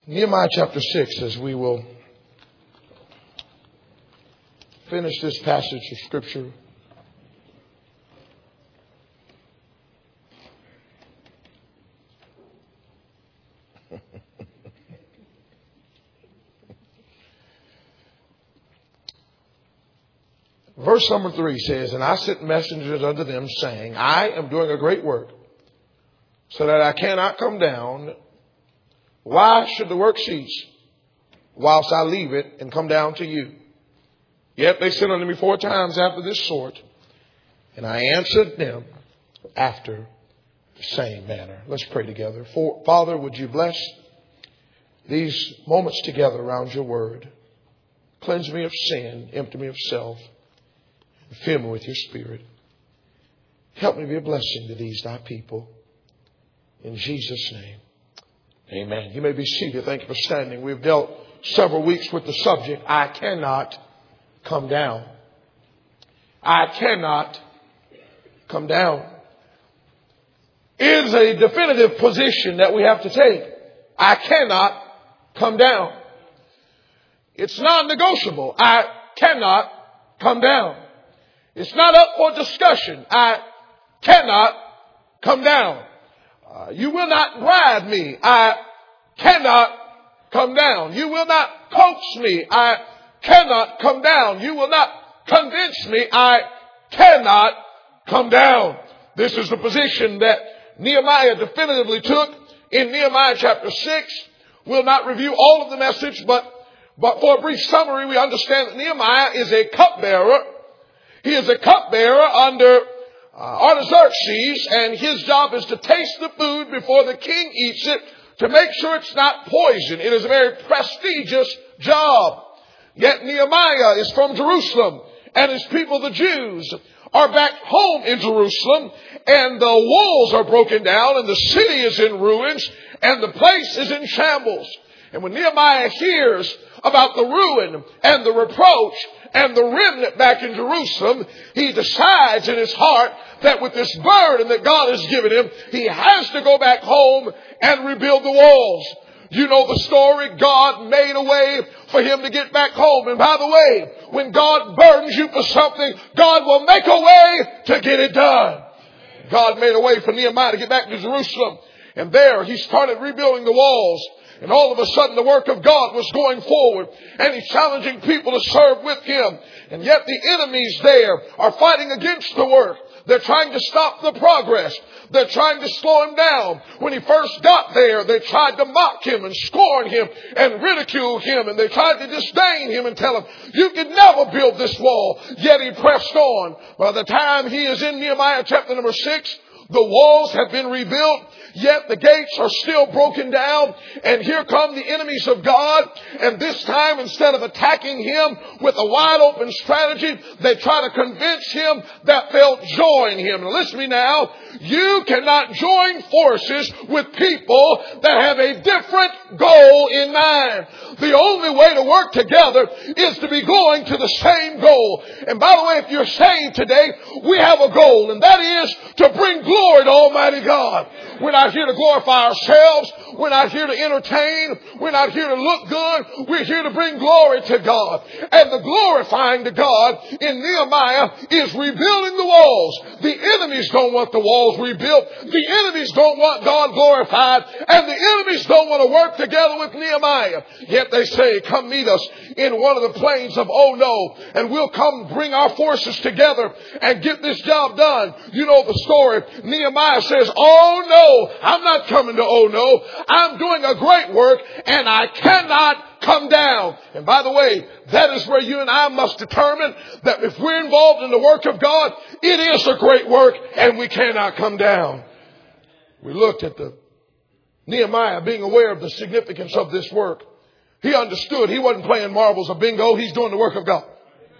Nehemiah chapter 6, as we will finish this passage of Scripture. Verse number 3 says, "And I sent messengers unto them, saying, I am doing a great work, so that I cannot come down. Why should the work cease, whilst I leave it and come down to you? Yet they sent unto me 4 times after this sort, and I answered them after the same manner." Let's pray together. Father, would you bless these moments together around your word? Cleanse me of sin, empty me of self, and fill me with your Spirit. Help me be a blessing to these thy people. In Jesus' name, amen. You may be seated. Thank you for standing. We've dealt several weeks with the subject, I cannot come down. I cannot come down. It is a definitive position that we have to take. I cannot come down. It's non-negotiable. I cannot come down. It's not up for discussion. I cannot come down. You will not bribe me. I cannot come down. You will not coax me. I cannot come down. You will not convince me. I cannot come down. This is the position that Nehemiah definitively took in Nehemiah chapter 6. We'll not review all of the message, but for a brief summary, we understand that Nehemiah is a cupbearer. He is a cupbearer under Artaxerxes, and his job is to taste the food before the king eats it to make sure it's not poison. It is a very prestigious job. Yet Nehemiah is from Jerusalem, and his people, the Jews, are back home in Jerusalem, and the walls are broken down, and the city is in ruins, and the place is in shambles. And when Nehemiah hears about the ruin and the reproach and the remnant back in Jerusalem, he decides in his heart that with this burden that God has given him, he has to go back home and rebuild the walls. You know the story. God made a way for him to get back home. And by the way, when God burdens you for something, God will make a way to get it done. God made a way for Nehemiah to get back to Jerusalem. And there he started rebuilding the walls. And all of a sudden the work of God was going forward. And he's challenging people to serve with him. And yet the enemies there are fighting against the work. They're trying to stop the progress. They're trying to slow him down. When he first got there, they tried to mock him and scorn him and ridicule him. And they tried to disdain him and tell him, you could never build this wall. Yet he pressed on. By the time he is in Nehemiah chapter number 6, the walls have been rebuilt, yet the gates are still broken down. And here come the enemies of God. And this time, instead of attacking him with a wide open strategy, they try to convince him that they'll join him. Now listen to me now. You cannot join forces with people that have a different goal in mind. The only way to work together is to be going to the same goal. And by the way, if you're saved today, we have a goal, and that is to bring glory to Almighty God. We're not here to glorify ourselves. We're not here to entertain. We're not here to look good. We're here to bring glory to God. And the glorifying to God in Nehemiah is rebuilding the walls. The enemies don't want the walls rebuilt. The enemies don't want God glorified. And the enemies don't want to work together with Nehemiah. Yet they say, come meet us in one of the plains of Oh No, and we'll come bring our forces together and get this job done. You know the story. Nehemiah says, oh no, I'm not coming to Oh No. I'm doing a great work, and I cannot come down. And by the way, that is where you and I must determine that if we're involved in the work of God, it is a great work, and we cannot come down. We looked at the Nehemiah being aware of the significance of this work. He understood. He wasn't playing marbles or bingo. He's doing the work of God.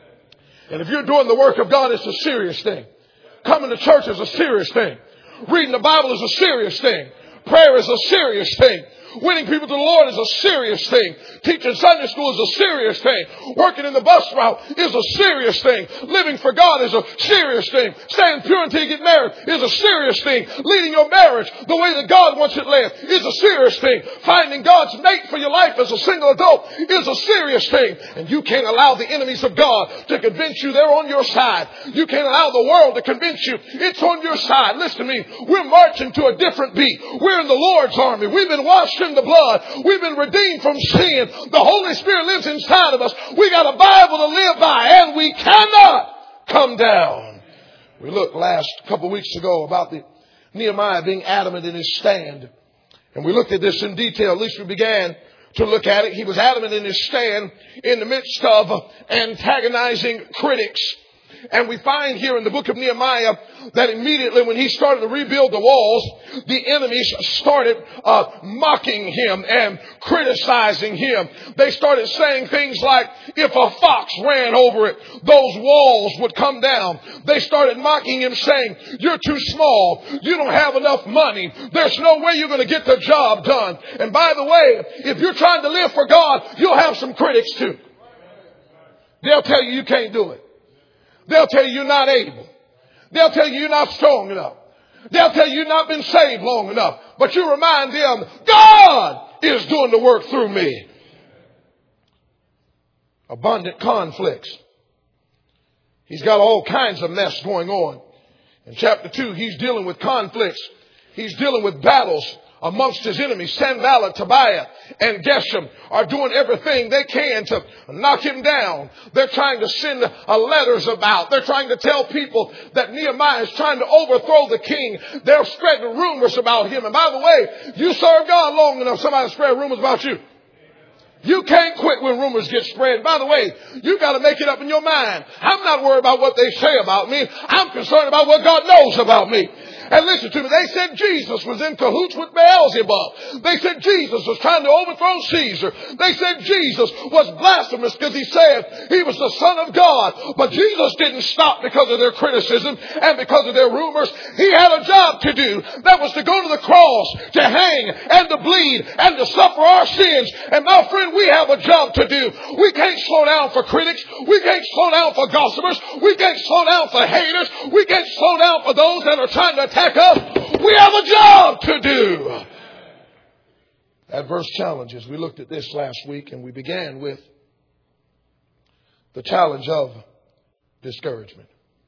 And if you're doing the work of God, it's a serious thing. Coming to church is a serious thing. Reading the Bible is a serious thing. Prayer is a serious thing. Winning people to the Lord is a serious thing. Teaching Sunday school is a serious thing. Working in the bus route is a serious thing. Living for God is a serious thing. Staying pure until you get married is a serious thing. Leading your marriage the way that God wants it led is a serious thing. Finding God's mate for your life as a single adult is a serious thing. And you can't allow the enemies of God to convince you they're on your side. You can't allow the world to convince you it's on your side. Listen to me. We're marching to a different beat. We're in the Lord's army. We've been washed in the blood. We've been redeemed from sin. The Holy Spirit lives inside of us. We got a Bible to live by, and we cannot come down. We looked last couple of weeks ago about the Nehemiah being adamant in his stand. And we looked at this in detail. At least we began to look at it. He was adamant in his stand in the midst of antagonizing critics. And we find here in the book of Nehemiah that immediately when he started to rebuild the walls, the enemies started mocking him and criticizing him. They started saying things like, if a fox ran over it, those walls would come down. They started mocking him, saying, you're too small. You don't have enough money. There's no way you're going to get the job done. And by the way, if you're trying to live for God, you'll have some critics too. They'll tell you you can't do it. They'll tell you you're not able. They'll tell you you're not strong enough. They'll tell you you've not been saved long enough. But you remind them, God is doing the work through me. Abundant conflicts. He's got all kinds of mess going on. In chapter 2, he's dealing with conflicts. He's dealing with battles amongst his enemies. Sanballat, Tobiah, and Geshem are doing everything they can to knock him down. They're trying to send letters about. They're trying to tell people that Nehemiah is trying to overthrow the king. They're spreading rumors about him. And by the way, you serve God long enough, somebody spread rumors about you. You can't quit when rumors get spread. By the way, you got to make it up in your mind. I'm not worried about what they say about me. I'm concerned about what God knows about me. And listen to me, they said Jesus was in cahoots with Beelzebub. They said Jesus was trying to overthrow Caesar. They said Jesus was blasphemous because he said he was the Son of God. But Jesus didn't stop because of their criticism and because of their rumors. He had a job to do. That was to go to the cross, to hang and to bleed and to suffer our sins. And my friend, we have a job to do. We can't slow down for critics. We can't slow down for gossipers. We can't slow down for haters. We can't slow down for those that are trying to attack us. We have a job to do. Adverse challenges. We looked at this last week and we began with the challenge of discouragement.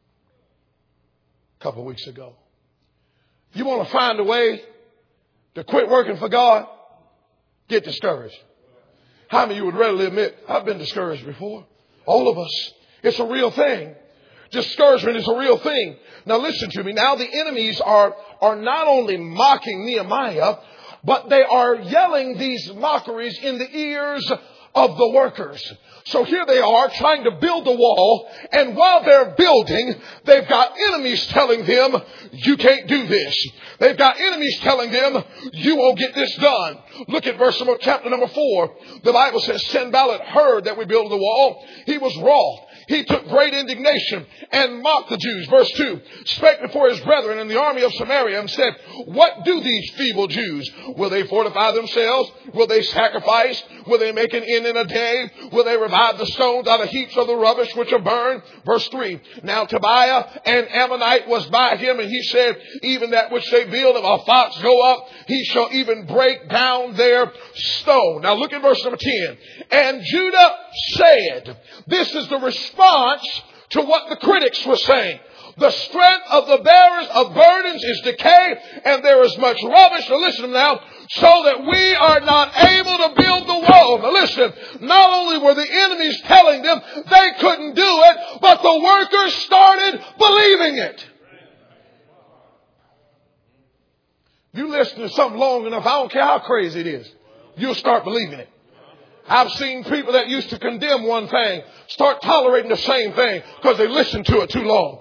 A couple of weeks ago. You want to find a way to quit working for God? Get discouraged. How many of you would readily admit, I've been discouraged before? All of us. It's a real thing. Discouragement is a real thing. Now listen to me. Now the enemies are not only mocking Nehemiah, but they are yelling these mockeries in the ears of the workers. So here they are trying to build the wall. And while they're building, they've got enemies telling them, you can't do this. They've got enemies telling them, you won't get this done. Look at chapter number 4. The Bible says, Sanballat heard that we built the wall. He was wroth. He took great indignation and mocked the Jews. Verse 2, spake before his brethren in the army of Samaria and said, what do these feeble Jews? Will they fortify themselves? Will they sacrifice? Will they make an end in a day? Will they revive the stones out of heaps of the rubbish which are burned? Verse 3, now Tobiah an Ammonite was by him, and he said, even that which they build, if a fox go up, he shall even break down their stone. Now look at verse number 10. And Judah said, this is the response to what the critics were saying. The strength of the bearers of burdens is decay, and there is much rubbish. Now listen now, so that we are not able to build the wall. Now listen, not only were the enemies telling them they couldn't do it, but the workers started believing it. You listen to something long enough, I don't care how crazy it is, you'll start believing it. I've seen people that used to condemn one thing start tolerating the same thing because they listened to it too long.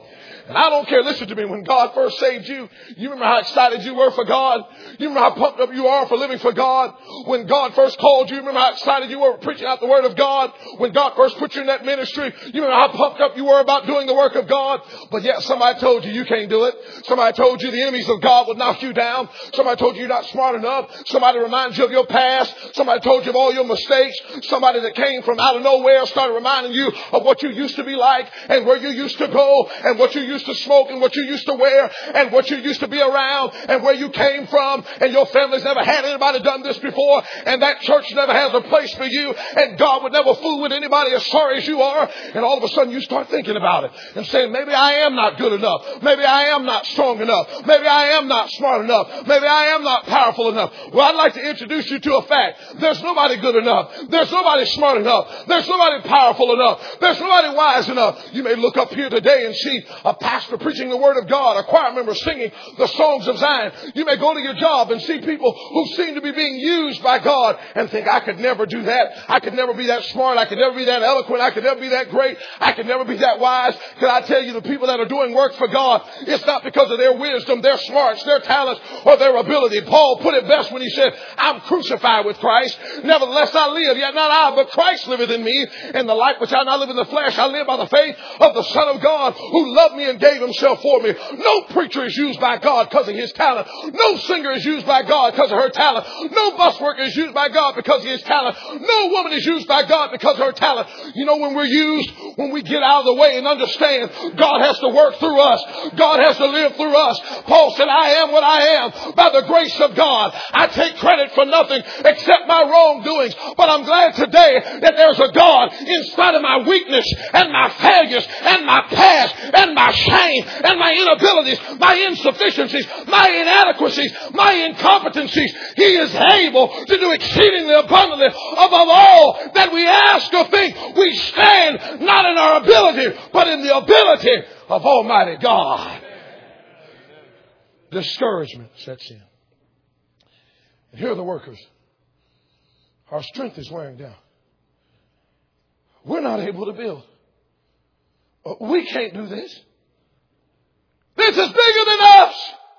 And I don't care. Listen to me. When God first saved you, you remember how excited you were for God? You remember how pumped up you are for living for God? When God first called you, remember how excited you were preaching out the word of God? When God first put you in that ministry, you remember how pumped up you were about doing the work of God? But yet somebody told you you can't do it. Somebody told you the enemies of God would knock you down. Somebody told you you're not smart enough. Somebody reminded you of your past. Somebody told you of all your mistakes. Somebody that came from out of nowhere started reminding you of what you used to be like and where you used to go and what you used to smoke and what you used to wear and what you used to be around and where you came from, and your family's never had anybody done this before, and that church never has a place for you, and God would never fool with anybody as sorry as you are. And all of a sudden you start thinking about it and saying, maybe I am not good enough. Maybe I am not strong enough. Maybe I am not smart enough. Maybe I am not powerful enough. Well, I'd like to introduce you to a fact. There's nobody good enough. There's nobody smart enough. There's nobody powerful enough. There's nobody wise enough. You may look up here today and see a pastor preaching the word of God, a choir member singing the songs of Zion. You may go to your job and see people who seem to be being used by God and think, I could never do that. I could never be that smart. I could never be that eloquent. I could never be that great. I could never be that wise. Can I tell you, the people that are doing work for God, it's not because of their wisdom, their smarts, their talents, or their ability. Paul put it best when he said, I'm crucified with Christ. Nevertheless I live, yet not I, but Christ liveth in me. And the life which I now live in the flesh, I live by the faith of the Son of God who loved me and gave himself for me. No preacher is used by God because of his talent. No singer is used by God because of her talent. No bus worker is used by God because of his talent. No woman is used by God because of her talent. You know, when we're used, when we get out of the way and understand God has to work through us. God has to live through us. Paul said, I am what I am by the grace of God. I take credit for nothing except my wrongdoings. But I'm glad today that there's a God in spite of my weakness and my failures and my past and my shame and my inabilities, my insufficiencies, my inadequacies, my incompetencies. He is able to do exceedingly abundantly above all that we ask or think. We stand not in our ability, but in the ability of Almighty God. Discouragement sets in. And here are the workers. Our strength is wearing down. We're not able to build. We can't do this. This is bigger than us.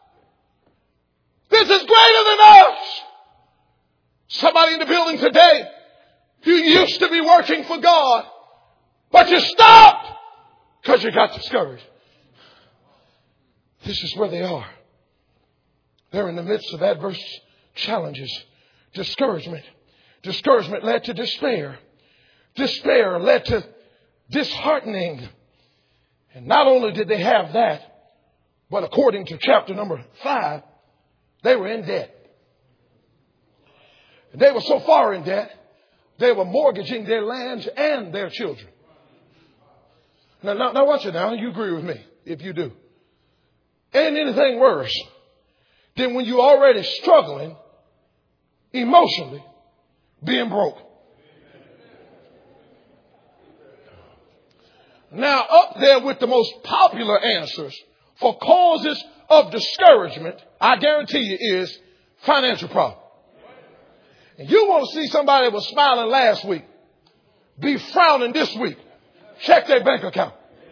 This is greater than us. Somebody in the building today, you used to be working for God, but you stopped because you got discouraged. This is where they are. They're in the midst of adverse challenges. Discouragement. Discouragement led to despair. Despair led to disheartening. And not only did they have that, but according to chapter number 5, they were in debt. They were so far in debt, they were mortgaging their lands and their children. Now watch it now. You agree with me if you do. Ain't anything worse than when you're already struggling emotionally, being broke. Now, up there with the most popular answers for causes of discouragement, I guarantee you, is financial problem. And you want to see somebody that was smiling last week be frowning this week. Check their bank account.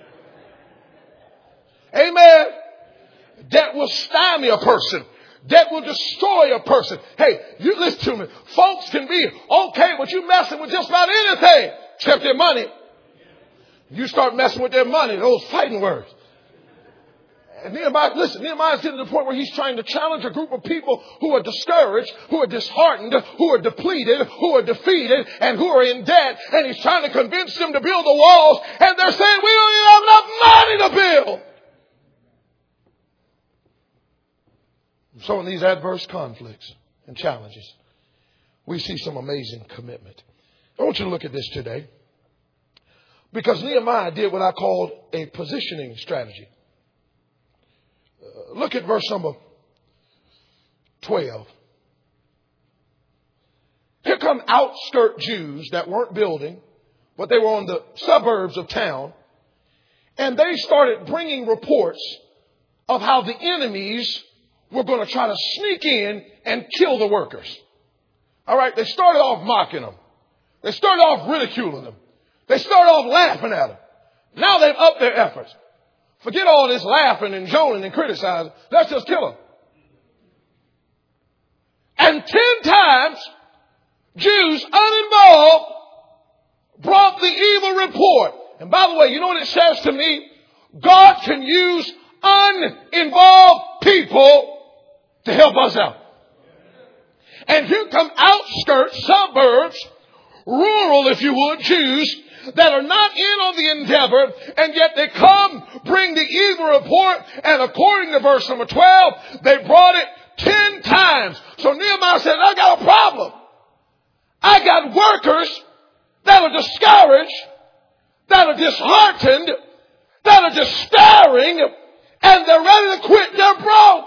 Amen. That will stymie a person. That will destroy a person. Hey, you listen to me. Folks can be okay with you messing with just about anything except their money. You start messing with their money, those fighting words. And Nehemiah's getting to the point where he's trying to challenge a group of people who are discouraged, who are disheartened, who are depleted, who are defeated, and who are in debt. And he's trying to convince them to build the walls. And they're saying, we don't even have enough money to build. So in these adverse conflicts and challenges, we see some amazing commitment. I want you to look at this today. Because Nehemiah did what I called a positioning strategy. Look at verse number 12. Here come outskirt Jews that weren't building, but they were on the suburbs of town. And they started bringing reports of how the enemies were going to try to sneak in and kill the workers. All right, they started off mocking them. They started off ridiculing them. They started off laughing at them. Now they've upped their efforts. Forget all this laughing and joning and criticizing. Let's just kill him. And 10 times, Jews uninvolved brought the evil report. And by the way, you know what it says to me? God can use uninvolved people to help us out. And here come outskirts, suburbs, rural, if you would, Jews that are not in on the endeavor, and yet they come, bring the evil report, and according to verse number 12, they brought it 10 times. So Nehemiah said, I got a problem. I got workers that are discouraged, that are disheartened, that are despairing, and they're ready to quit. They're broke.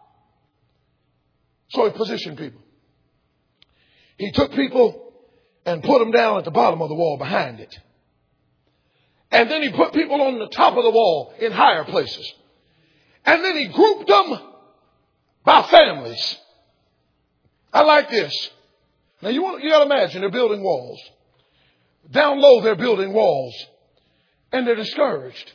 So he positioned people. He took people and put them down at the bottom of the wall behind it. And then he put people on the top of the wall in higher places. And then he grouped them by families. I like this. Now you got to imagine they're building walls. Down low they're building walls. And they're discouraged.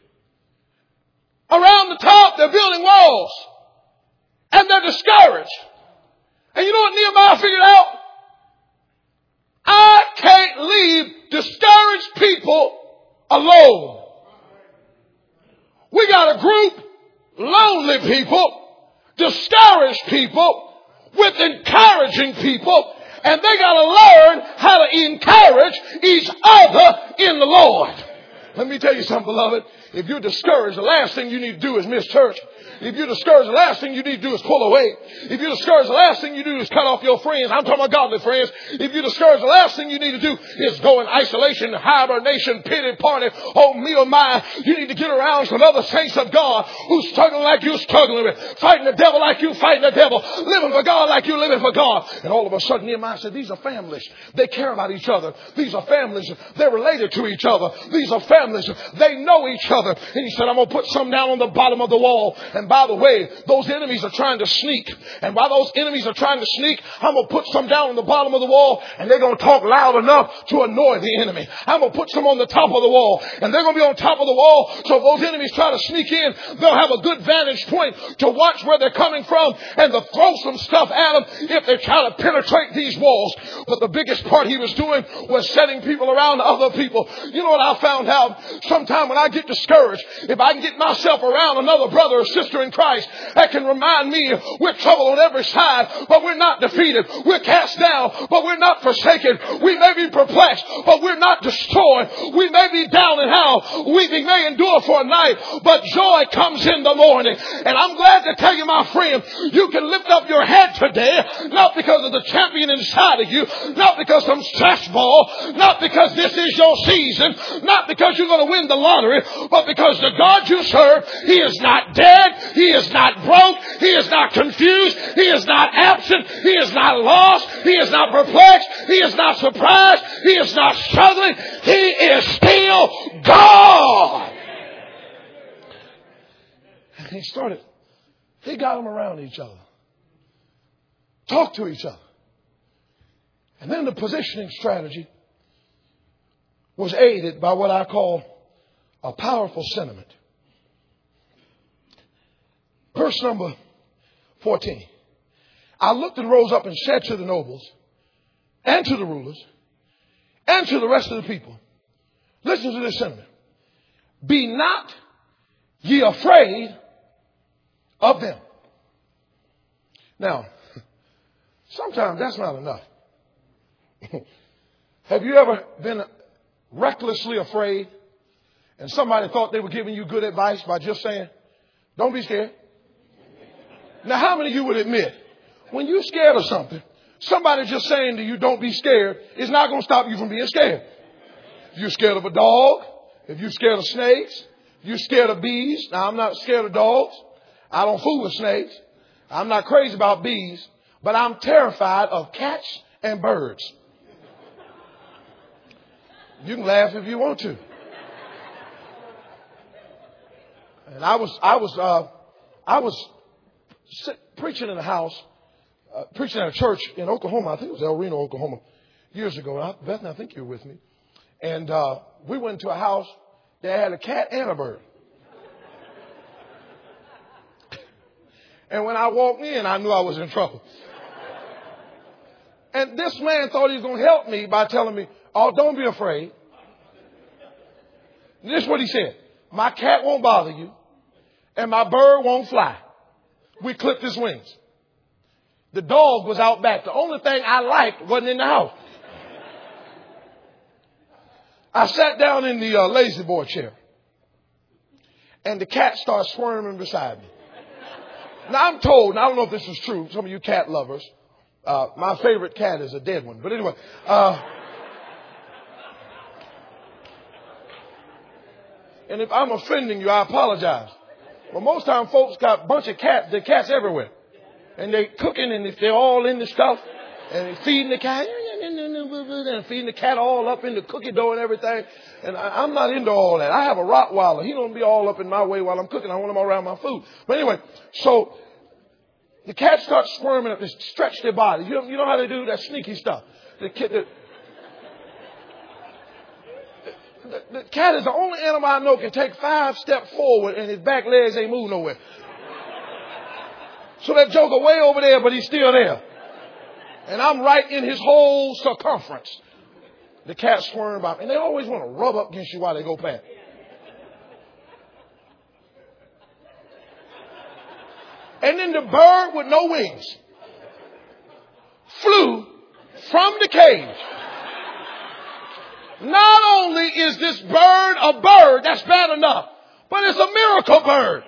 Around the top they're building walls. And they're discouraged. And you know what Nehemiah figured out? I can't leave discouraged people alone. We got a group, lonely people, discouraged people, with encouraging people, and they got to learn how to encourage each other in the Lord. Let me tell you something, beloved. If you're discouraged, the last thing you need to do is miss church. If you're discouraged, the last thing you need to do is pull away. If you're discouraged, the last thing you do is cut off your friends. I'm talking about godly friends. If you're discouraged, the last thing you need to do is go in isolation, hibernation, pity party. Oh, me or my. You need to get around some other saints of God who's struggling like you're struggling with, fighting the devil like you fighting the devil, living for God like you're living for God. And all of a sudden, Nehemiah said, these are families. They care about each other. These are families. They're related to each other. These are families. They know each other. And he said, I'm going to put some down on the bottom of the wall. And by the way, those enemies are trying to sneak. And while those enemies are trying to sneak, I'm going to put some down on the bottom of the wall. And they're going to talk loud enough to annoy the enemy. I'm going to put some on the top of the wall. And they're going to be on top of the wall. So if those enemies try to sneak in, they'll have a good vantage point to watch where they're coming from and to throw some stuff at them if they try to penetrate these walls. But the biggest part he was doing was setting people around other people. You know what I found out? Sometime when I get discouraged, if I can get myself around another brother or sister in Christ that can remind me we're troubled on every side, but we're not defeated. We're cast down, but we're not forsaken. We may be perplexed, but we're not destroyed. We may be down and out. Weeping may endure for a night, but joy comes in the morning. And I'm glad to tell you, my friend, you can lift up your head today, not because of the champion inside of you, not because some stress ball, not because this is your season, not because you're going to win the lottery, but because the God you serve, He is not dead, He is not broke, He is not confused, He is not absent, He is not lost, He is not perplexed, He is not surprised, He is not struggling, He is still God. And he got them around each other, talk to each other. And then the positioning strategy was aided by what I call a powerful sentiment. Verse number 14. I looked and rose up and said to the nobles and to the rulers and to the rest of the people, listen to this sentiment. Be not ye afraid of them. Now, sometimes that's not enough. Have you ever been recklessly afraid and somebody thought they were giving you good advice by just saying, don't be scared? Now, how many of you would admit when you're scared of something, somebody just saying to you, don't be scared, is not going to stop you from being scared? If you're scared of a dog, if you're scared of snakes, if you're scared of bees. Now, I'm not scared of dogs. I don't fool with snakes. I'm not crazy about bees, but I'm terrified of cats and birds. You can laugh if you want to. And I was preaching in a house, preaching at a church in Oklahoma. I think it was El Reno, Oklahoma, years ago. Bethany, I think you were with me. And we went to a house that had a cat and a bird. And when I walked in, I knew I was in trouble. And this man thought he was going to help me by telling me, oh, don't be afraid. This is what he said. My cat won't bother you and my bird won't fly. We clipped his wings. The dog was out back. The only thing I liked wasn't in the house. I sat down in the lazy boy chair and the cat started squirming beside me. Now I'm told, and I don't know if this is true, some of you cat lovers, my favorite cat is a dead one. But anyway, and if I'm offending you, I apologize. But most time folks got a bunch of cats, the cats everywhere. And they cooking and they're all in the stuff and they feeding the cat and feeding the cat all up in the cookie dough and everything. And I'm not into all that. I have a Rottweiler. He don't be all up in my way while I'm cooking. I want him around my food. But anyway, so the cat starts squirming up, they stretch their body. You know how they do that sneaky stuff. The cat is the only animal I know can take 5 steps forward and his back legs ain't move nowhere. So that joker way over there, but he's still there. And I'm right in his whole circumference. The cat squirm about, and they always want to rub up against you while they go past. And then the bird with no wings flew from the cage. Not only is this bird a bird, that's bad enough, but it's a miracle bird.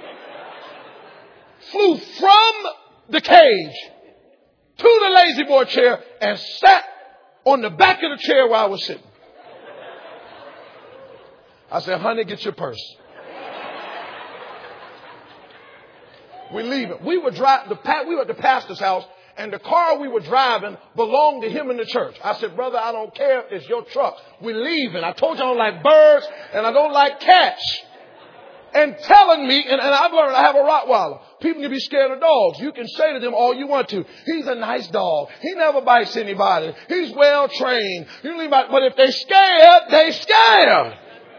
Flew from the cage to the lazy boy chair and sat on the back of the chair where I was sitting. I said, honey, get your purse. We're leaving. We were at the pastor's house, and the car we were driving belonged to him in the church. I said, brother, I don't care. It's your truck. We're leaving. I told you I don't like birds and I don't like cats. And telling me, and I've learned I have a Rottweiler. People can be scared of dogs. You can say to them all you want to. He's a nice dog. He never bites anybody. He's well trained. But if they're scared, they're scared.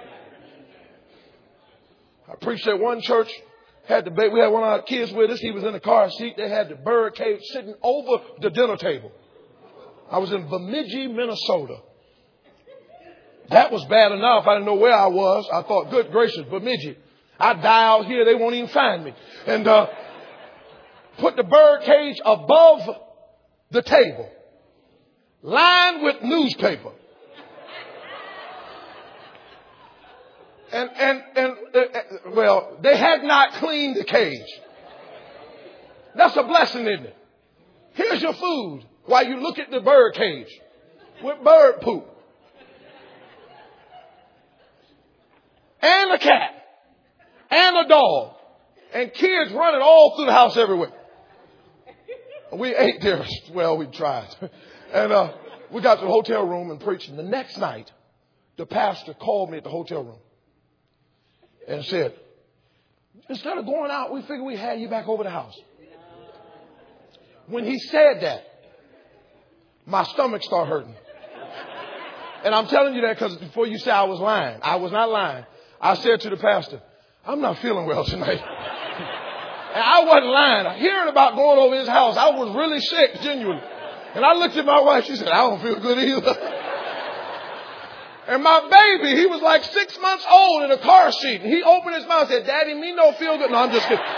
I preached at one church. We had one of our kids with us. He was in the car seat. They had the bird cage sitting over the dinner table. I was in Bemidji, Minnesota. That was bad enough. I didn't know where I was. I thought, good gracious, Bemidji. I die out here, they won't even find me. And put the bird cage above the table, lined with newspaper. Well, they had not cleaned the cage. That's a blessing, isn't it? Here's your food while you look at the bird cage with bird poop. And a cat. And a dog. And kids running all through the house everywhere. We ate there. Well, we tried. And we got to the hotel room and preached. And the next night, the pastor called me at the hotel room and said, instead of going out, we figured we'd have you back over the house. When he said that, my stomach started hurting. And I'm telling you that because before you say I was lying, I was not lying. I said to the pastor, I'm not feeling well tonight. And I wasn't lying. Hearing about going over his house, I was really sick, genuinely. And I looked at my wife. She said, I don't feel good either. And my baby, he was like 6 months old in a car seat. And he opened his mouth and said, Daddy, me no feel good. No, I'm just kidding.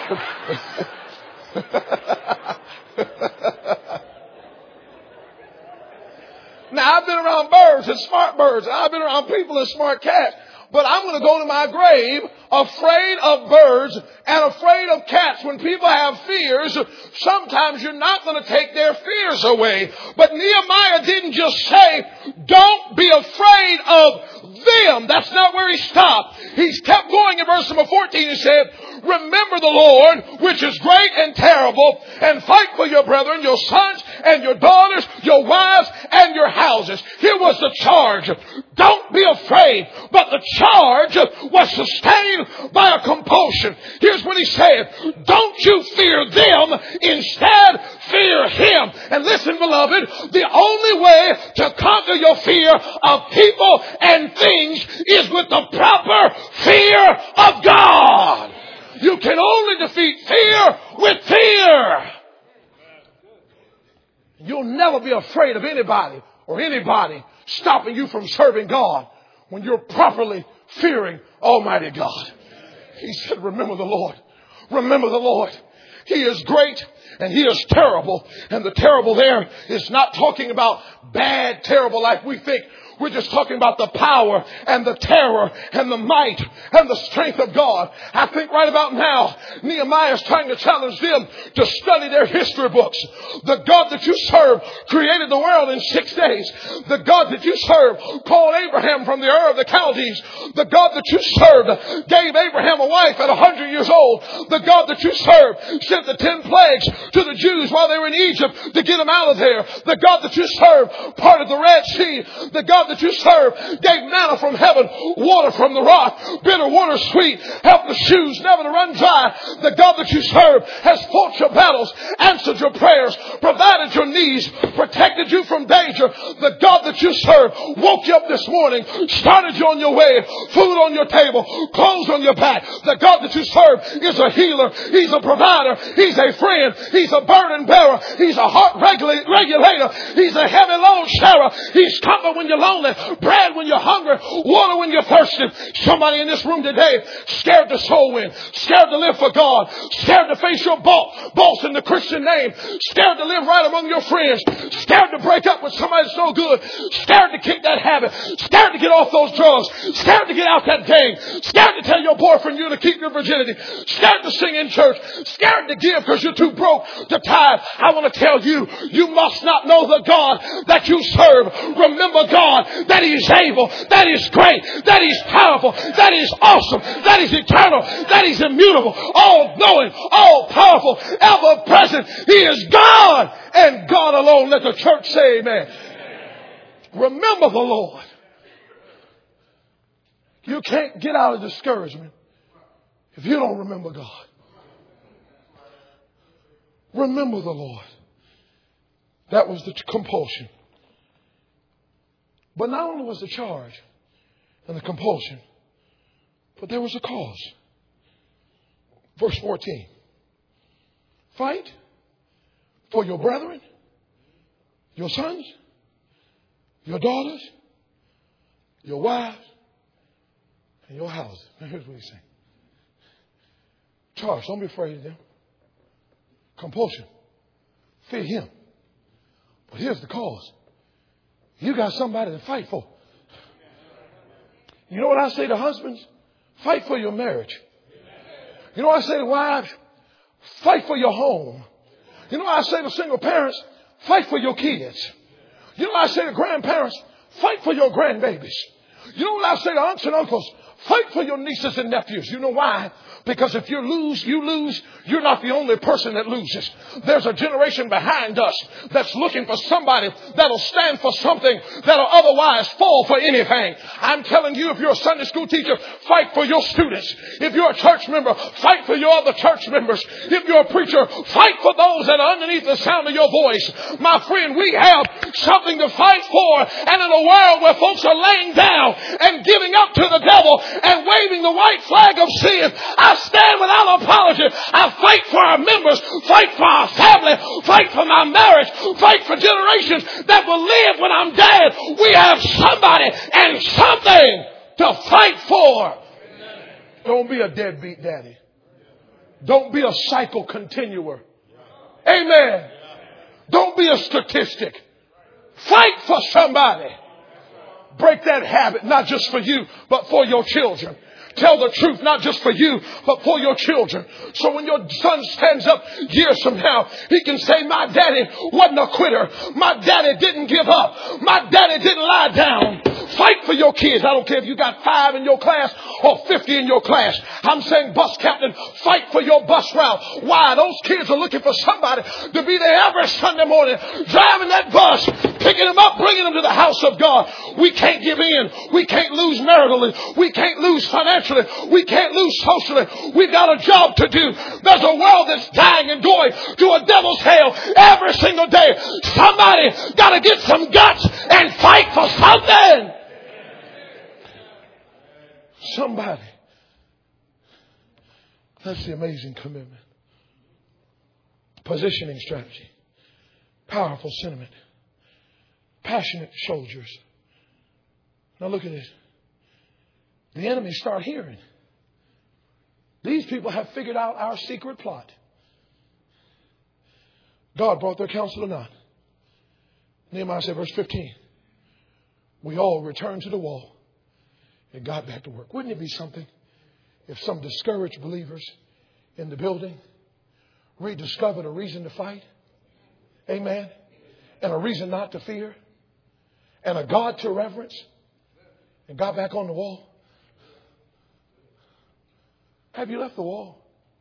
Now, I've been around birds and smart birds. And I've been around people and smart cats. But I'm going to go to my grave afraid of birds and afraid of cats. When people have fears, sometimes you're not going to take their fears away. But Nehemiah didn't just say, don't be afraid of them. That's not where he stopped. He kept going in verse number 14 and said, remember the Lord, which is great and terrible, and fight for your brethren, your sons and your daughters, your wives and your houses. Here was the charge. Don't be afraid. But the charge was sustained by a compulsion. Here's what he said. Don't you fear them. Instead, fear him. And listen, beloved, the only way to conquer your fear of people and things is with the proper fear of God. You can only defeat fear with fear. You'll never be afraid of anybody or anybody stopping you from serving God when you're properly fearing Almighty God. He said, remember the Lord. Remember the Lord. He is great and He is terrible. And the terrible there is not talking about bad, terrible like we think. We're just talking about the power and the terror and the might and the strength of God. I think right about now, Nehemiah is trying to challenge them to study their history books. The God that you serve created the world in 6 days. The God that you serve called Abraham from the Ur of the Chaldees. The God that you served gave Abraham a wife at 100 years old. The God that you served sent the 10 plagues to the Jews while they were in Egypt to get them out of there. The God that you serve parted the Red Sea. The God that you serve gave manna from heaven, water from the rock, bitter water sweet, helped the shoes never to run dry. The God that you serve has fought your battles, answered your prayers, provided your needs, protected you from danger. The God that you serve woke you up this morning, started you on your way, food on your table, clothes on your back. The God that you serve is a healer. He's a provider. He's a friend. He's a burden bearer. He's a heart regulator. He's a heavy load sharer. He's comfort when you're lonely, bread when you're hungry, water when you're thirsty. Somebody in this room today scared to soul win, scared to live for God, scared to face your boss in the Christian name, scared to live right among your friends, scared to break up with somebody that's no good, scared to kick that habit, scared to get off those drugs, scared to get out that game, scared to tell your boyfriend you're to keep your virginity, scared to sing in church, scared to give because you're too broke to tithe. I want to tell you, you must not know the God that you serve. Remember God, that He is able, that is great, that is powerful, that is awesome, that is eternal, that is immutable, all knowing, all powerful, ever present. He is God and God alone. Let the church say amen. Remember the Lord. You can't get out of discouragement if you don't remember God. Remember the Lord. That was the compulsion. But not only was the charge and the compulsion, but there was a cause. Verse 14. Fight for your brethren, your sons, your daughters, your wives, and your houses. Now here's what he's saying. Charge, don't be afraid of them. Compulsion, fear him. But here's the cause. You got somebody to fight for. You know what I say to husbands? Fight for your marriage. You know what I say to wives? Fight for your home. You know what I say to single parents? Fight for your kids. You know what I say to grandparents? Fight for your grandbabies. You know what I say to aunts and uncles? Fight for your nieces and nephews. You know why? Because if you lose, you're not the only person that loses. There's a generation behind us that's looking for somebody that'll stand for something that'll otherwise fall for anything. I'm telling you, if you're a Sunday school teacher, fight for your students. If you're a church member, fight for your other church members. If you're a preacher, fight for those that are underneath the sound of your voice. My friend, we have something to fight for. And in a world where folks are laying down and giving up to the devil and waving the white flag of sin, I stand without apology. I fight for our members, fight for our family, fight for my marriage, fight for generations that will live when I'm dead. We have somebody and something to fight for. Don't be a deadbeat daddy. Don't be a cycle continuer. Amen. Don't be a statistic. Fight for somebody. Break that habit, not just for you, but for your children. Tell the truth, not just for you, but for your children. So when your son stands up years from now, he can say, my daddy wasn't a quitter. My daddy didn't give up. My daddy didn't lie down. Fight for your kids. I don't care if you got 5 in your class or 50 in your class. I'm saying, bus captain, fight for your bus route. Why? Those kids are looking for somebody to be there every Sunday morning, driving that bus, picking them up, bringing them to the house of God. We can't give in. We can't lose maritally. We can't lose financially. We can't lose socially. We've got a job to do. There's a world that's dying and going to a devil's hell every single day. Somebody got to get some guts and fight for something. That's the amazing commitment. Positioning strategy. Powerful sentiment. Passionate soldiers. Now look at this. The enemy start hearing. These people have figured out our secret plot. God brought their counsel to naught. Nehemiah said, verse 15. We all returned to the wall and got back to work. Wouldn't it be something if some discouraged believers in the building rediscovered a reason to fight? Amen. And a reason not to fear. And a God to reverence. And got back on the wall. Have you left the wall?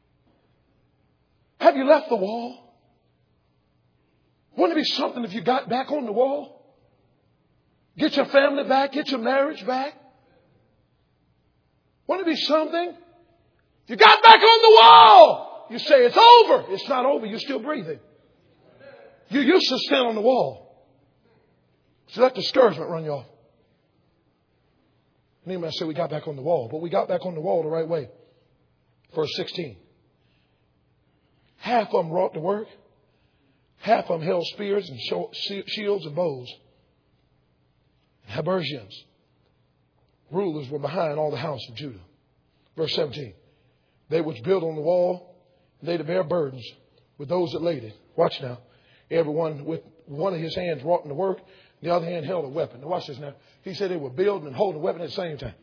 Have you left the wall? Wouldn't it be something if you got back on the wall? Get your family back. Get your marriage back. Wouldn't it be something? You got back on the wall. You say it's over. It's not over. You're still breathing. You used to stand on the wall. So that discouragement run you off. Nehemiah said we got back on the wall. But we got back on the wall the right way. Verse 16. Half of them wrought the work. Half of them held spears and shields and bows. Habergeons, rulers, were behind all the house of Judah. Verse 17. They which built on the wall, they to bear burdens with those that laid it. Watch now. Everyone with one of his hands wrought in the work, the other hand held a weapon. Now watch this now. He said they were building and holding a weapon at the same time.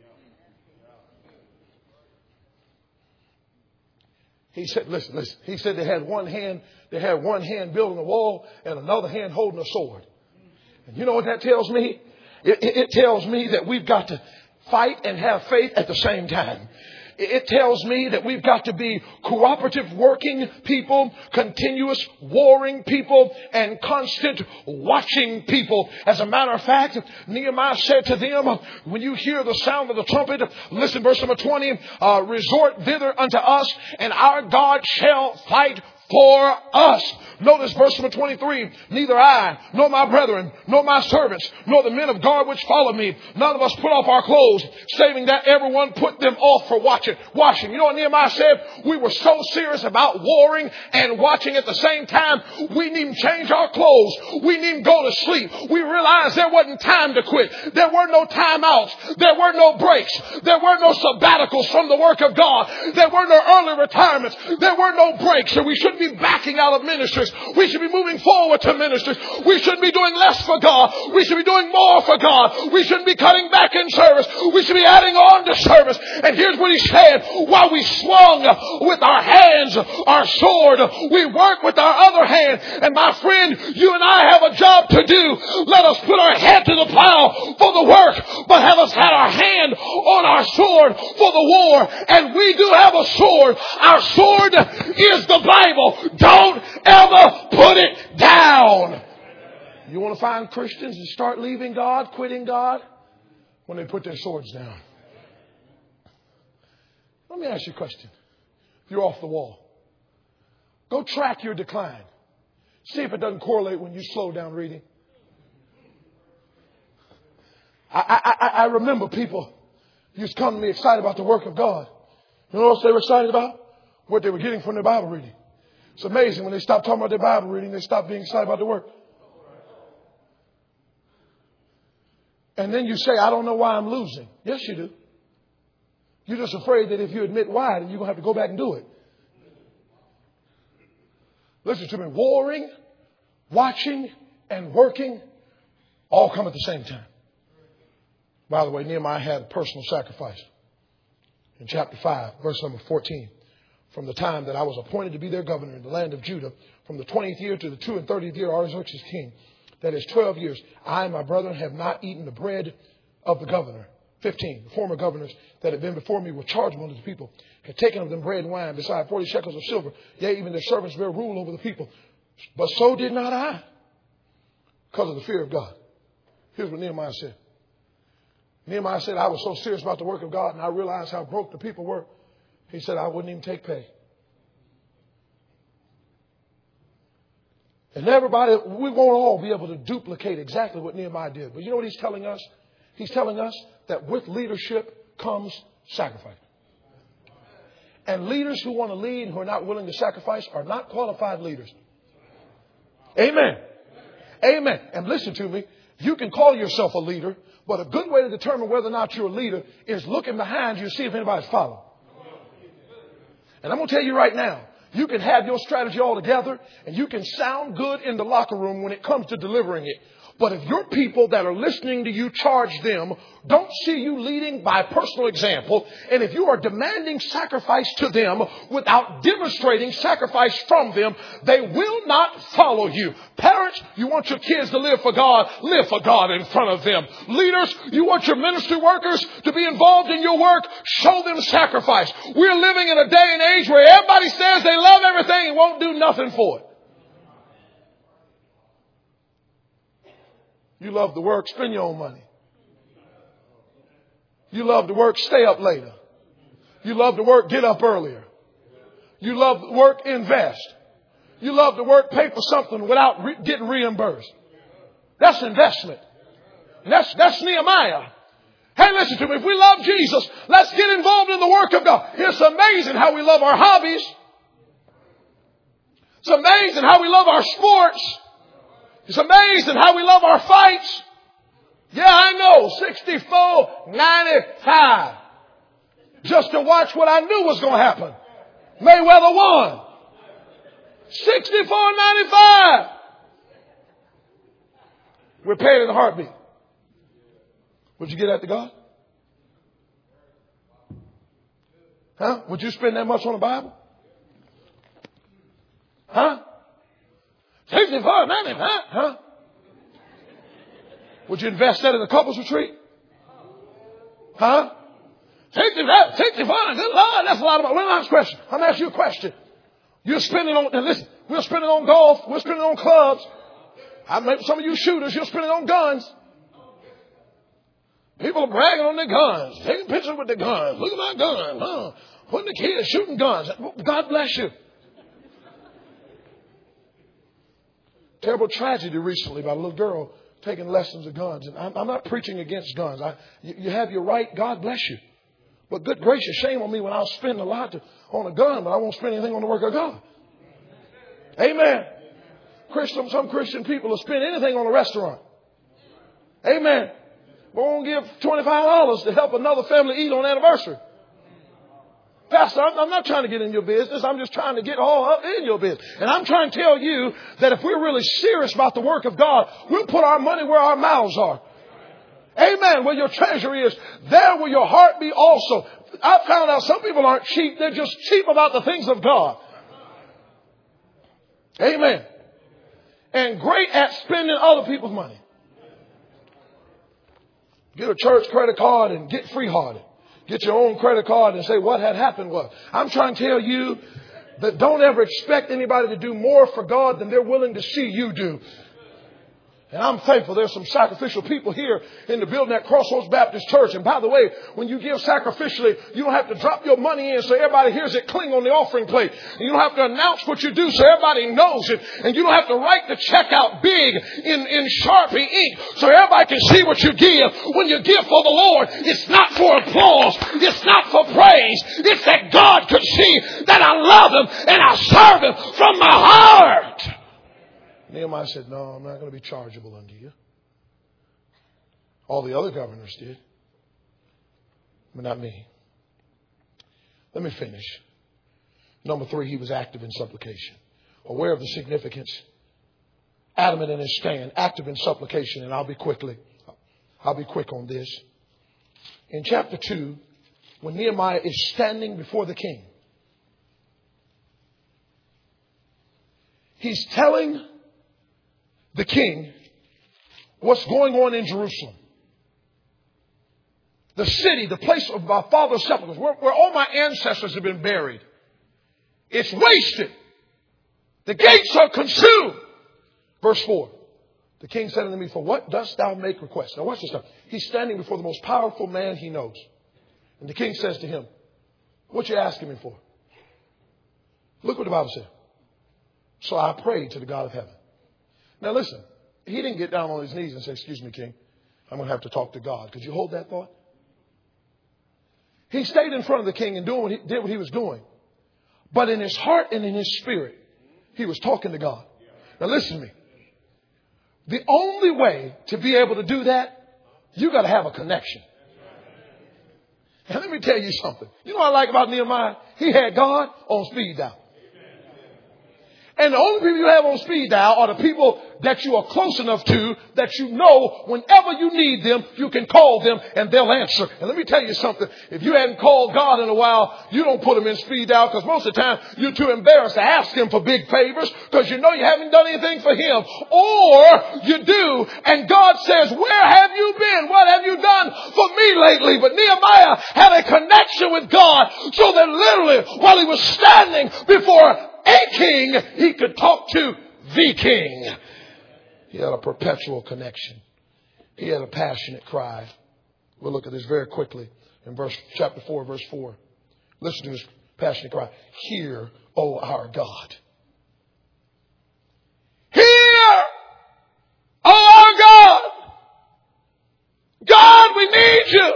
He said, listen. He said they had one hand building a wall and another hand holding a sword. And you know what that tells me? It tells me that we've got to fight and have faith at the same time. It tells me that we've got to be cooperative working people, continuous warring people, and constant watching people. As a matter of fact, Nehemiah said to them, when you hear the sound of the trumpet, listen, verse number 20, resort thither unto us, and our God shall fight for us. Notice verse number 23. Neither I, nor my brethren, nor my servants, nor the men of God which follow me, none of us put off our clothes, saving that everyone put them off for washing. You know what Nehemiah said? We were so serious about warring and watching at the same time. We didn't change our clothes. We didn't go to sleep. We realized there wasn't time to quit. There were no timeouts. There were no breaks. There were no sabbaticals from the work of God. There were no early retirements. There were no breaks. And we shouldn't be backing out of ministries. We should be moving forward to ministries. We shouldn't be doing less for God. We should be doing more for God. We shouldn't be cutting back in service. We should be adding on to service. And here's what he said. While we swung with our hands, our sword, we work with our other hand. And my friend, you and I have a job to do. Let us put our head to the plow for the work, but have us had our hand on our sword for the war. And we do have a sword. Our sword is the Bible. Don't ever put it down. You want to find Christians that start leaving God, quitting God, when they put their swords down. Let me ask you a question. If you're off the wall, go track your decline. See if it doesn't correlate when you slow down reading. I remember people used to come to me excited about the work of God. You know what else they were excited about? What they were getting from their Bible reading. It's amazing when they stop talking about their Bible reading, they stop being excited about the work. And then you say, I don't know why I'm losing. Yes, you do. You're just afraid that if you admit why, then you're going to have to go back and do it. Listen to me. Warring, watching, and working all come at the same time. By the way, Nehemiah had a personal sacrifice. In chapter 5, verse number 14. From the time that I was appointed to be their governor in the land of Judah, from the 20th year to the 32nd year, Artaxerxes king, that is 12 years, I and my brethren have not eaten the bread of the governor. 15, the former governors that had been before me were chargeable unto the people, had taken of them bread and wine, beside 40 shekels of silver. Yea, even their servants bear rule over the people. But so did not I, because of the fear of God. Here's what Nehemiah said. Nehemiah said, I was so serious about the work of God, and I realized how broke the people were. He said, I wouldn't even take pay. And everybody, we won't all be able to duplicate exactly what Nehemiah did. But you know what he's telling us? He's telling us that with leadership comes sacrifice. And leaders who want to lead, who are not willing to sacrifice, are not qualified leaders. Amen. Amen. And listen to me. You can call yourself a leader, but a good way to determine whether or not you're a leader is looking behind you to see if anybody's following. And I'm going to tell you right now, you can have your strategy all together and you can sound good in the locker room when it comes to delivering it. But if your people that are listening to you charge them, don't see you leading by personal example, and if you are demanding sacrifice to them without demonstrating sacrifice from them, they will not follow you. Parents, you want your kids to live for God in front of them. Leaders, you want your ministry workers to be involved in your work, show them sacrifice. We're living in a day and age where everybody says they love everything and won't do nothing for it. You love to work, spend your own money. You love to work, stay up later. You love to work, get up earlier. You love to work, invest. You love to work, pay for something without getting reimbursed. That's investment. That's Nehemiah. Hey, listen to me. If we love Jesus, let's get involved in the work of God. It's amazing how we love our hobbies. It's amazing how we love our sports. It's amazing how we love our fights. Yeah, I know. 64-95. Just to watch what I knew was going to happen. Mayweather won. 64-95. We're paid in a heartbeat. Would you get that to God? Huh? Would you spend that much on the Bible? Huh? 64-95, huh? Would you invest that in a couples retreat? Huh? 65, good Lord, that's a lot of money. Well, I'm question. I'm asking you a question. You're spending on, and listen, we're spending on golf, we're spending on clubs. Some of you shooters, you're spending on guns. People are bragging on their guns, taking pictures with their guns. Look at my gun. Huh? Putting the kids shooting guns. God bless you. Terrible tragedy recently about a little girl taking lessons of guns. And I'm not preaching against guns. You have your right. God bless you. But good gracious, shame on me when I'll spend a lot on a gun, but I won't spend anything on the work of God. Amen. Some Christian people will spend anything on a restaurant. Amen. We won't give $25 to help another family eat on anniversary. Pastor, I'm not trying to get in your business. I'm just trying to get all up in your business. And I'm trying to tell you that if we're really serious about the work of God, we'll put our money where our mouths are. Amen. Where your treasure is, there will your heart be also. I found out some people aren't cheap. They're just cheap about the things of God. Amen. And great at spending other people's money. Get a church credit card and get free-hearted. Get your own credit card and say what had happened was. I'm trying to tell you that don't ever expect anybody to do more for God than they're willing to see you do. And I'm thankful there's some sacrificial people here in the building at Crossroads Baptist Church. And by the way, when you give sacrificially, you don't have to drop your money in so everybody hears it cling on the offering plate. And you don't have to announce what you do so everybody knows it. And you don't have to write the check out big in Sharpie ink so everybody can see what you give. When you give for the Lord, it's not for applause. It's not for praise. It's that God could see that I love Him and I serve Him from my heart. Nehemiah said, no, I'm not going to be chargeable unto you. All the other governors did, but not me. Let me finish. Number 3, he was active in supplication. Aware of the significance. Adamant in his stand. Active in supplication. And I'll be quick on this. In chapter 2, when Nehemiah is standing before the king, he's telling the king what's going on in Jerusalem. The city, the place of my father's sepulchres, where all my ancestors have been buried. It's wasted. The gates are consumed. Verse 4. The king said unto me, for what dost thou make request? Now watch this now. He's standing before the most powerful man he knows. And the king says to him, what you asking me for? Look what the Bible said. So I prayed to the God of heaven. Now listen, he didn't get down on his knees and say, excuse me, king, I'm going to have to talk to God. Could you hold that thought? He stayed in front of the king and did what he was doing. But in his heart and in his spirit, he was talking to God. Now listen to me. The only way to be able to do that, you got to have a connection. And let me tell you something. You know what I like about Nehemiah? He had God on speed dial. And the only people you have on speed dial are the people that you are close enough to that you know whenever you need them, you can call them and they'll answer. And let me tell you something. If you hadn't called God in a while, you don't put him in speed dial because most of the time you're too embarrassed to ask him for big favors because you know you haven't done anything for him. Or you do and God says, where have you been? What have you done for me lately? But Nehemiah had a connection with God so that literally while he was standing before a king, he could talk to the king. He had a perpetual connection. He had a passionate cry. We'll look at this very quickly in chapter 4, verse 4. Listen to his passionate cry. Hear, O our God. Hear, O our God. God, we need you.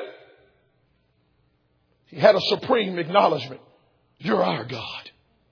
He had a supreme acknowledgement. You're our God.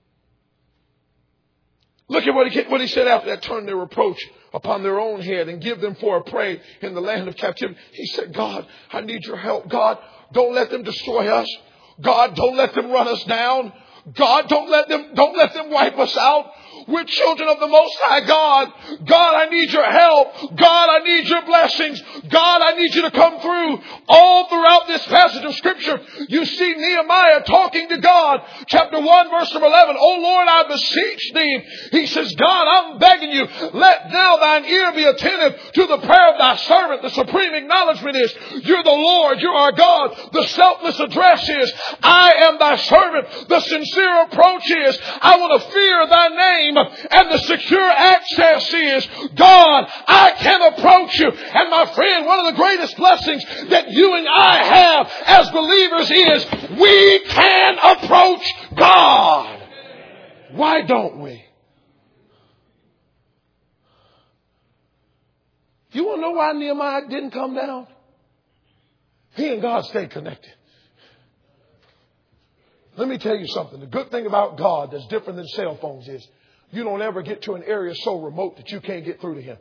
Look at what he said after that. Turn their reproach upon their own head and give them for a prey in the land of captivity. He said, God, I need your help. God, don't let them destroy us. God, don't let them run us down. God, don't let them wipe us out. We're children of the Most High God. God, I need your help. God, I need your blessings. God, I need you to come through. All throughout this passage of Scripture, you see Nehemiah talking to God. Chapter 1, verse number 11. Oh Lord, I beseech thee. He says, God, I'm begging you. Let now thine ear be attentive to the prayer of thy servant. The supreme acknowledgement is, you're the Lord, you're our God. The selfless address is, I am thy servant. The sincere approach is, I want to fear thy name. And the secure access is, God, I can approach you. And my friend, one of the greatest blessings that you and I have as believers is we can approach God. Why don't we? You want to know why Nehemiah didn't come down? He and God stayed connected. Let me tell you something. The good thing about God that's different than cell phones is you don't ever get to an area so remote that you can't get through to him.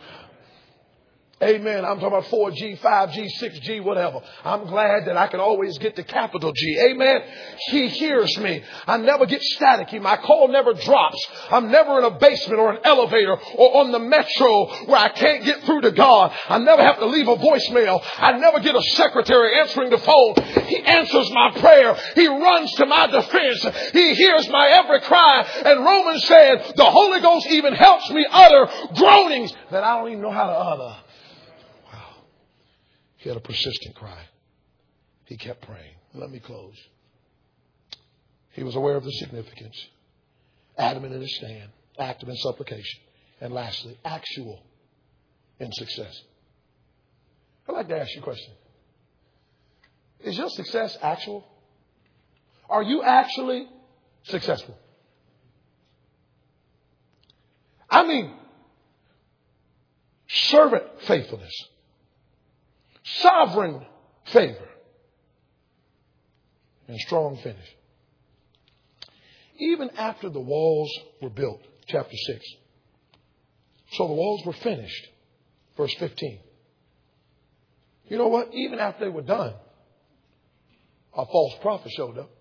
Amen. I'm talking about 4G, 5G, 6G, whatever. I'm glad that I can always get to capital G. Amen. He hears me. I never get staticky. My call never drops. I'm never in a basement or an elevator or on the metro where I can't get through to God. I never have to leave a voicemail. I never get a secretary answering the phone. He answers my prayer. He runs to my defense. He hears my every cry. And Romans said, the Holy Ghost even helps me utter groanings that I don't even know how to utter. He had a persistent cry. He kept praying. Let me close. He was aware of the significance. Adamant in his stand. Active in supplication. And lastly, actual in success. I'd like to ask you a question. Is your success actual? Are you actually successful? I mean, servant faithfulness. Sovereign favor and strong finish. Even after the walls were built, chapter 6. So the walls were finished, verse 15. You know what? Even after they were done, a false prophet showed up.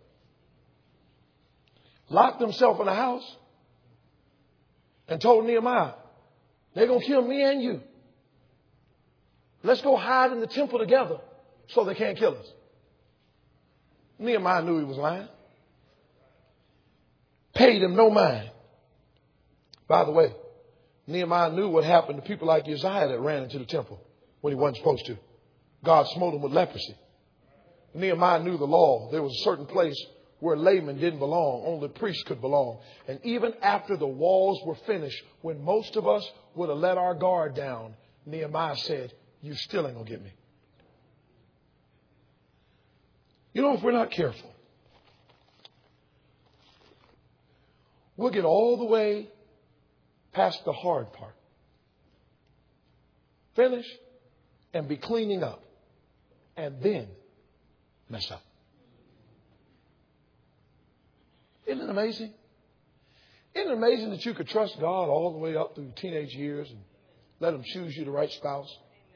Locked himself in a house and told Nehemiah, they're going to kill me and you. Let's go hide in the temple together so they can't kill us. Nehemiah knew he was lying. Paid him no mind. By the way, Nehemiah knew what happened to people like Uzziah that ran into the temple when he wasn't supposed to. God smote him with leprosy. Nehemiah knew the law. There was a certain place where laymen didn't belong. Only priests could belong. And even after the walls were finished, when most of us would have let our guard down, Nehemiah said, you still ain't going to get me. You know, if we're not careful, we'll get all the way past the hard part. Finish and be cleaning up. And then mess up. Isn't it amazing? Isn't it amazing that you could trust God all the way up through teenage years and let Him choose you the right spouse?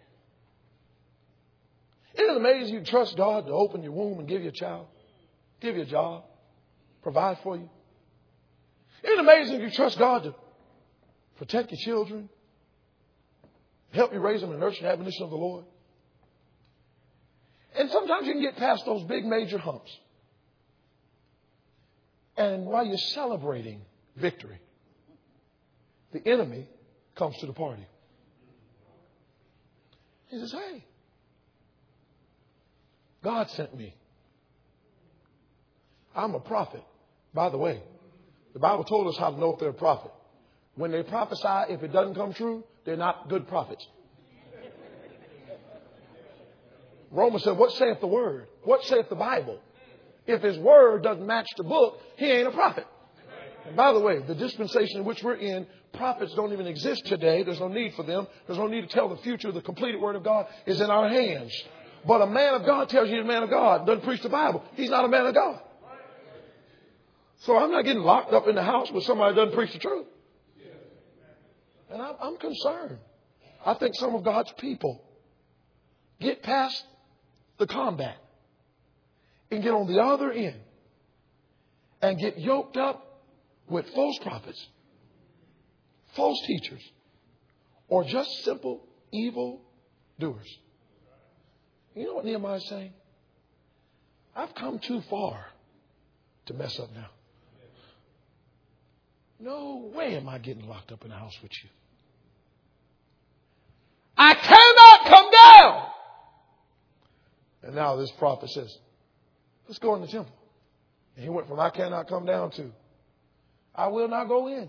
Isn't it amazing you trust God to open your womb and give you a child, give you a job, provide for you? Isn't it amazing you trust God to protect your children, help you raise them in the nurture and admonition of the Lord? And sometimes you can get past those big major humps. And while you're celebrating victory, the enemy comes to the party. He says, hey, God sent me. I'm a prophet. By the way, the Bible told us how to know if they're a prophet. When they prophesy, if it doesn't come true, they're not good prophets. Romans said, what saith the word? What saith the Bible? If his word doesn't match the book, he ain't a prophet. And by the way, the dispensation in which we're in, prophets don't even exist today. There's no need for them. There's no need to tell the future. The completed word of God is in our hands. But a man of God tells you he's a man of God, doesn't preach the Bible. He's not a man of God. So I'm not getting locked up in the house with somebody who doesn't preach the truth. And I'm concerned. I think some of God's people get past the combat and get on the other end and get yoked up with false prophets, false teachers, or just simple evil doers. You know what Nehemiah is saying? I've come too far to mess up now. No way am I getting locked up in the house with you. I cannot come down. And now this prophet says, let's go in the temple. And he went from I cannot come down to I will not go in.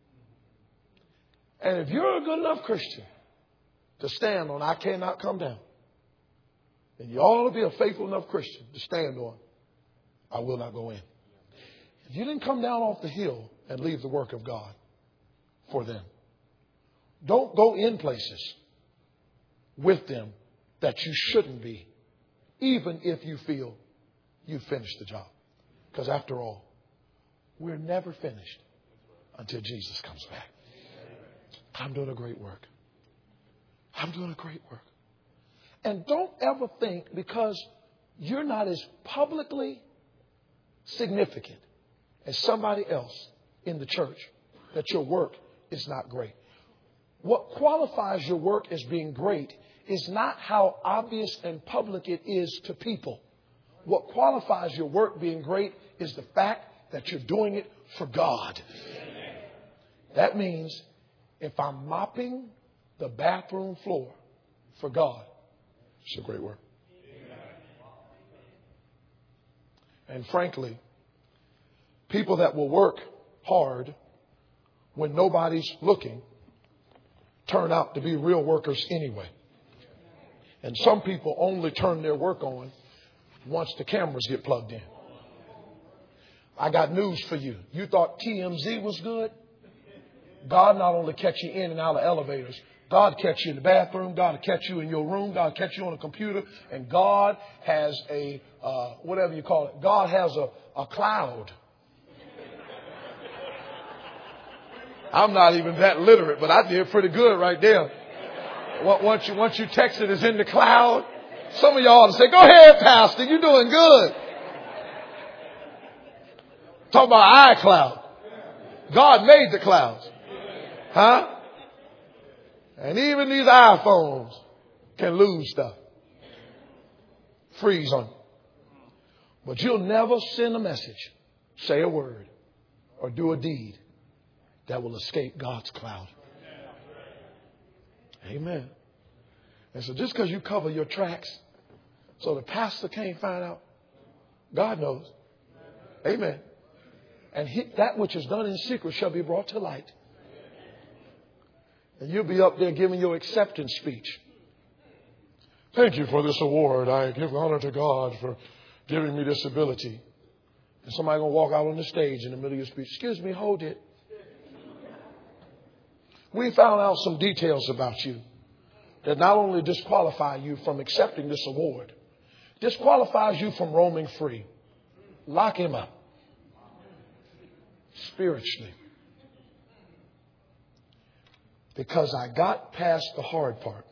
And if you're a good enough Christian to stand on I cannot come down, then you ought to be a faithful enough Christian to stand on I will not go in. If you didn't come down off the hill and leave the work of God for them, don't go in places with them that you shouldn't be, even if you feel you finished the job. Because after all, we're never finished until Jesus comes back. I'm doing a great work. I'm doing a great work. And don't ever think because you're not as publicly significant as somebody else in the church that your work is not great. What qualifies your work as being great is not how obvious and public it is to people. What qualifies your work being great is the fact that you're doing it for God. That means if I'm mopping the bathroom floor for God, it's a great work. And frankly, people that will work hard when nobody's looking turn out to be real workers anyway. And some people only turn their work on once the cameras get plugged in. I got news for you. You thought TMZ was good? God not only catch you in and out of elevators, God catch you in the bathroom, God will catch you in your room, God will catch you on a computer, and God has a, whatever you call it, God has a cloud. I'm not even that literate, but I did pretty good right there. Once you text it, it's in the cloud. Some of y'all ought to say, go ahead, Pastor, you're doing good. Talk about iCloud. God made the clouds. Huh? And even these iPhones can lose stuff. Freeze on you. But you'll never send a message, say a word, or do a deed that will escape God's cloud. Amen. And so just because you cover your tracks so the pastor can't find out, God knows. Amen. And that which is done in secret shall be brought to light. And you'll be up there giving your acceptance speech. Thank you for this award. I give honor to God for giving me this ability. And somebody going to walk out on the stage in the middle of your speech. Excuse me, hold it. We found out some details about you that not only disqualify you from accepting this award, disqualifies you from roaming free. Lock him up. spiritually. Because I got past the hard part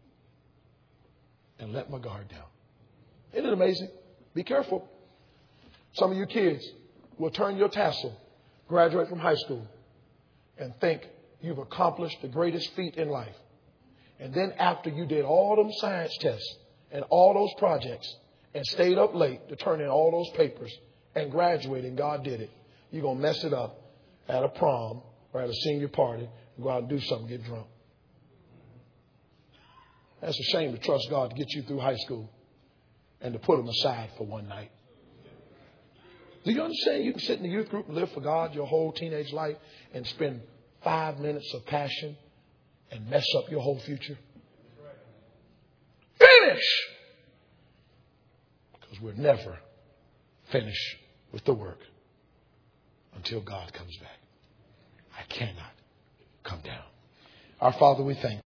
and let my guard down. Isn't it amazing? Be careful. Some of you kids will turn your tassel, graduate from high school, and think you've accomplished the greatest feat in life. And then after you did all them science tests and all those projects and stayed up late to turn in all those papers and graduate and God did it, you're going to mess it up at a prom or at a senior party and go out and do something, get drunk. That's a shame to trust God to get you through high school and to put them aside for one night. Do you understand you can sit in the youth group and live for God your whole teenage life and spend 5 minutes of passion and mess up your whole future? Finish! Because we're never finished with the work until God comes back. I cannot come down. Our Father, we thank you.